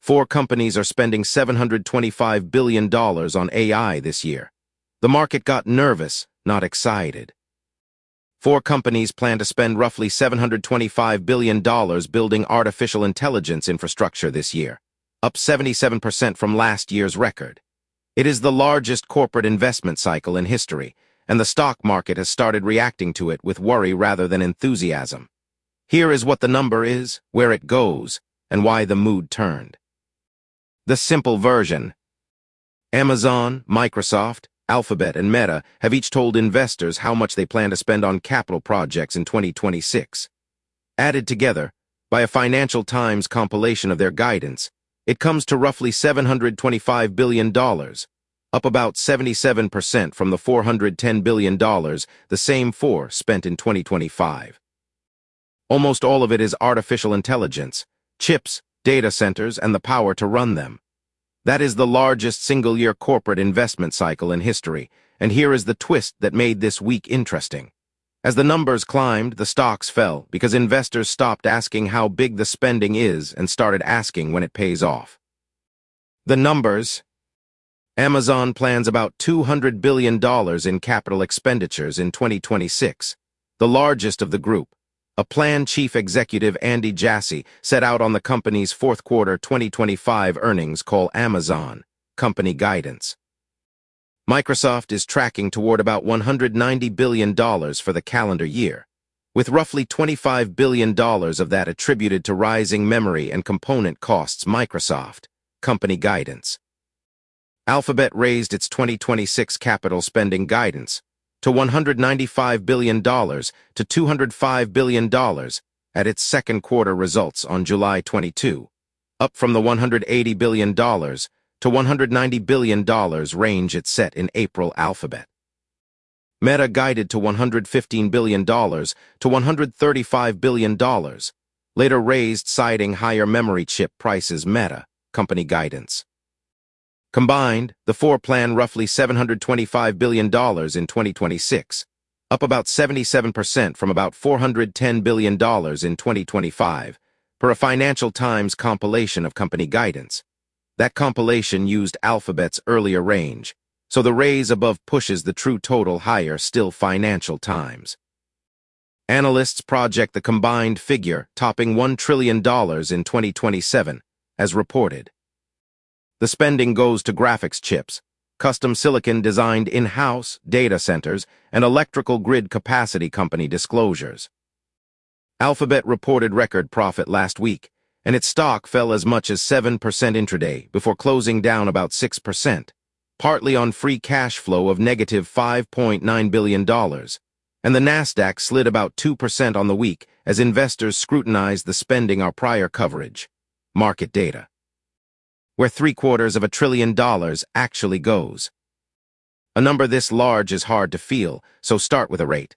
4 companies are spending $725 billion on AI this year. The market got nervous, not excited. 4 companies plan to spend roughly $725 billion building artificial intelligence infrastructure this year, up 77% from last year's record. It is the largest corporate investment cycle in history, and the stock market has started reacting to it with worry rather than enthusiasm. Here is what the number is, where it goes, and why the mood turned. The simple version. Amazon, Microsoft, Alphabet, and Meta have each told investors how much they plan to spend on capital projects in 2026. Added together, by a Financial Times compilation of their guidance, it comes to roughly $725 billion, up about 77% from the $410 billion the same 4 spent in 2025. Almost all of it is artificial intelligence, chips, data centers, and the power to run them. That is the largest single-year corporate investment cycle in history, and here is the twist that made this week interesting. As the numbers climbed, the stocks fell because investors stopped asking how big the spending is and started asking when it pays off. The numbers. Amazon plans about $200 billion in capital expenditures in 2026, the largest of the group. A plan chief executive Andy Jassy set out on the company's fourth quarter 2025 earnings call Amazon, company guidance. Microsoft is tracking toward about $190 billion for the calendar year, with roughly $25 billion of that attributed to rising memory and component costs. Microsoft, company guidance. Alphabet raised its 2026 capital spending guidance to $195 billion to $205 billion at its second quarter results on July 22, up from the $180 billion to $190 billion range it set in April. Alphabet. Meta guided to $115 billion to $135 billion, later raised citing higher memory chip prices. Meta, company guidance. Combined, the 4 plan roughly $725 billion in 2026, up about 77% from about $410 billion in 2025, per a Financial Times compilation of company guidance. That compilation used Alphabet's earlier range, so the raise above pushes the true total higher. Still, Financial Times. Analysts project the combined figure topping $1 trillion in 2027, as reported. The spending goes to graphics chips, custom silicon designed in-house, data centers, and electrical grid capacity. Company disclosures. Alphabet reported record profit last week, and its stock fell as much as 7% intraday before closing down about 6%, partly on free cash flow of negative $5.9 billion, and the Nasdaq slid about 2% on the week as investors scrutinized the spending. Our prior coverage. Market data. Where $750 billion actually goes. A number this large is hard to feel, so start with a rate.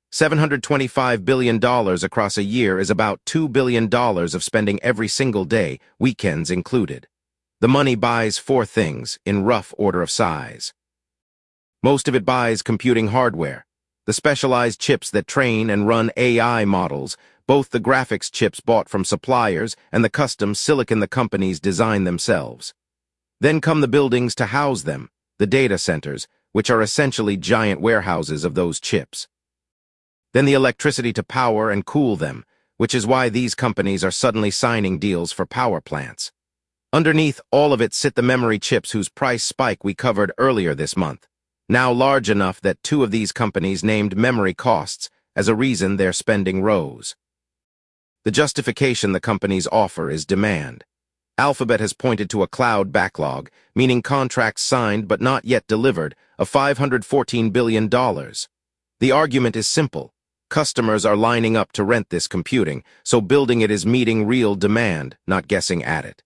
$725 billion across a year is about $2 billion of spending every single day, weekends included. The money buys 4 things, in rough order of size. Most of it buys computing hardware, the specialized chips that train and run AI models, both the graphics chips bought from suppliers and the custom silicon the companies design themselves. Then come the buildings to house them, the data centers, which are essentially giant warehouses of those chips. Then the electricity to power and cool them, which is why these companies are suddenly signing deals for power plants. Underneath all of it sit the memory chips whose price spike we covered earlier this month, now large enough that 2 of these companies named memory costs as a reason their spending rose. The justification the companies offer is demand. Alphabet has pointed to a cloud backlog, meaning contracts signed but not yet delivered, of $514 billion. The argument is simple. Customers are lining up to rent this computing, so building it is meeting real demand, not guessing at it.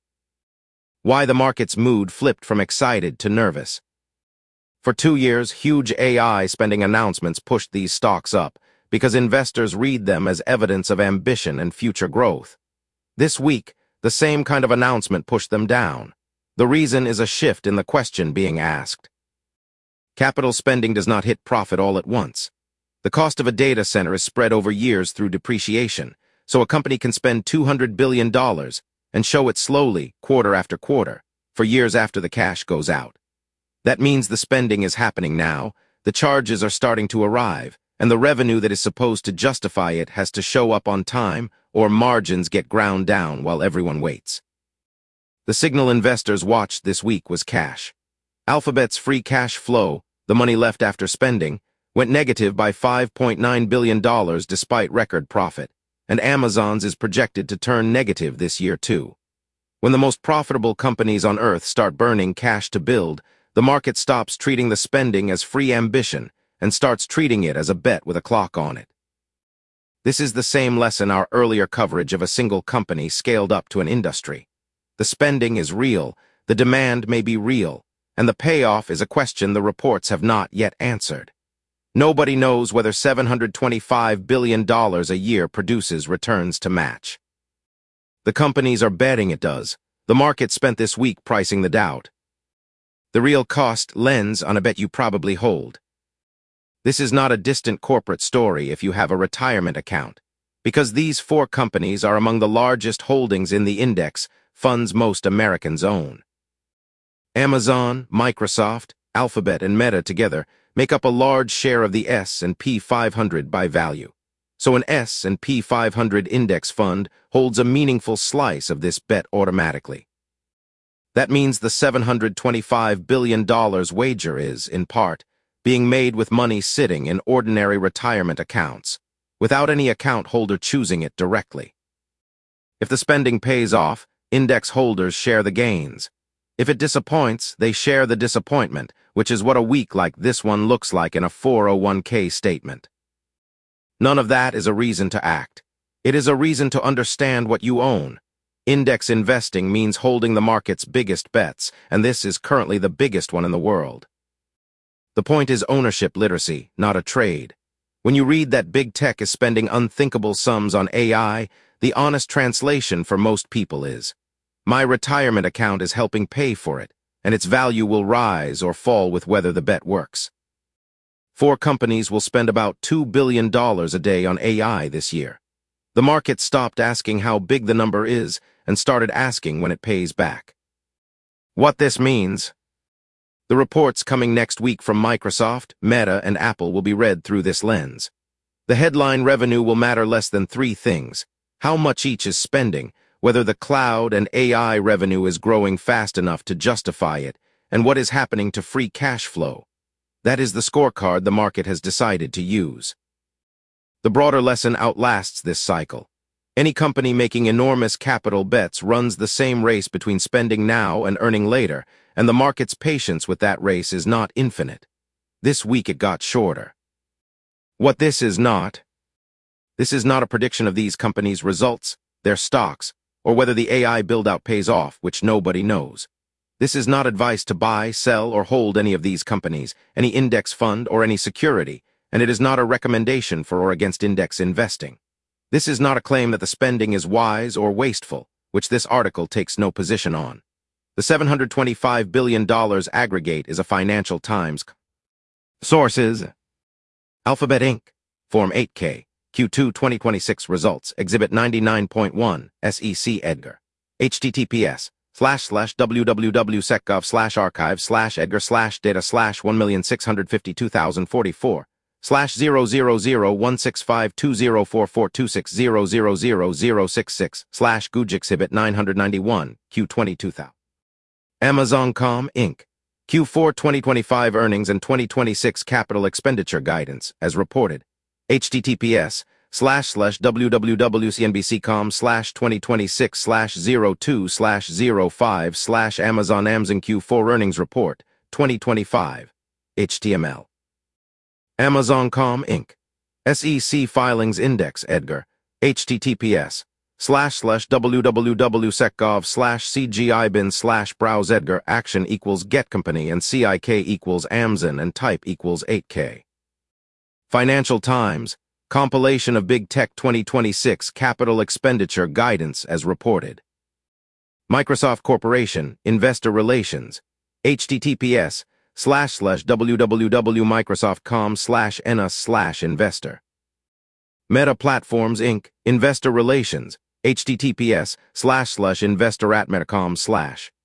Why the market's mood flipped from excited to nervous. For 2 years, huge AI spending announcements pushed these stocks up, because investors read them as evidence of ambition and future growth. This week, the same kind of announcement pushed them down. The reason is a shift in the question being asked. Capital spending does not hit profit all at once. The cost of a data center is spread over years through depreciation, so a company can spend $200 billion, and show it slowly, quarter after quarter, for years after the cash goes out. That means the spending is happening now, the charges are starting to arrive, and the revenue that is supposed to justify it has to show up on time, or margins get ground down while everyone waits. The signal investors watched this week was cash. Alphabet's free cash flow, the money left after spending, went negative by $5.9 billion despite record profit, and Amazon's is projected to turn negative this year too. When the most profitable companies on Earth start burning cash to build, the market stops treating the spending as free ambition and starts treating it as a bet with a clock on it. This is the same lesson our earlier coverage of a single company scaled up to an industry. The spending is real, the demand may be real, and the payoff is a question the reports have not yet answered. Nobody knows whether $725 billion a year produces returns to match. The companies are betting it does. The market spent this week pricing the doubt. The real cost lens on a bet you probably hold. This is not a distant corporate story if you have a retirement account, because these four companies are among the largest holdings in the index funds most Americans own. Amazon, Microsoft, Alphabet, and Meta together make up a large share of the S&P 500 by value. So an S&P 500 index fund holds a meaningful slice of this bet automatically. That means the $725 billion wager is, in part, being made with money sitting in ordinary retirement accounts, without any account holder choosing it directly. If the spending pays off, index holders share the gains. If it disappoints, they share the disappointment, which is what a week like this one looks like in a 401k statement. None of that is a reason to act. It is a reason to understand what you own. Index investing means holding the market's biggest bets, and this is currently the biggest one in the world. The point is ownership literacy, not a trade. When you read that big tech is spending unthinkable sums on AI, the honest translation for most people is, my retirement account is helping pay for it, and its value will rise or fall with whether the bet works. Four companies will spend about $2 billion a day on AI this year. The market stopped asking how big the number is and started asking when it pays back. What this means? The reports coming next week from Microsoft, Meta, and Apple will be read through this lens. The headline revenue will matter less than three things: how much each is spending, whether the cloud and AI revenue is growing fast enough to justify it, and what is happening to free cash flow. That is the scorecard the market has decided to use. The broader lesson outlasts this cycle. Any company making enormous capital bets runs the same race between spending now and earning later, and the market's patience with that race is not infinite. This week it got shorter. What this is not a prediction of these companies' results, their stocks, or whether the AI build-out pays off, which nobody knows. This is not advice to buy, sell, or hold any of these companies, any index fund, or any security, and it is not a recommendation for or against index investing. This is not a claim that the spending is wise or wasteful, which this article takes no position on. The $725 billion aggregate is a Financial Times. Sources: Alphabet Inc., Form 8K, Q2 2026 Results, Exhibit 99.1, SEC Edgar. https://www.sec.gov/archive/edgar/data/1652044 /0001652044600000066 Exhibit 991, Q20 2000. Amazon.com, Inc., Q4 2025 Earnings and 2026 Capital Expenditure Guidance, as reported. https://www.cnbc.com/2026/02/05/Amazon Amazon Q4 Earnings Report, 2025. HTML. Amazon.com, Inc., SEC Filings Index Edgar, https://www.sec.gov/cgibin/browse Edgar action equals get company and CIK equals Amazon and type equals 8K. Financial Times, compilation of Big Tech 2026 Capital Expenditure Guidance as reported. Microsoft Corporation, Investor Relations, https://www.microsoft.com/NA/investor. Meta Platforms, Inc., Investor Relations, https://investoratmetacom/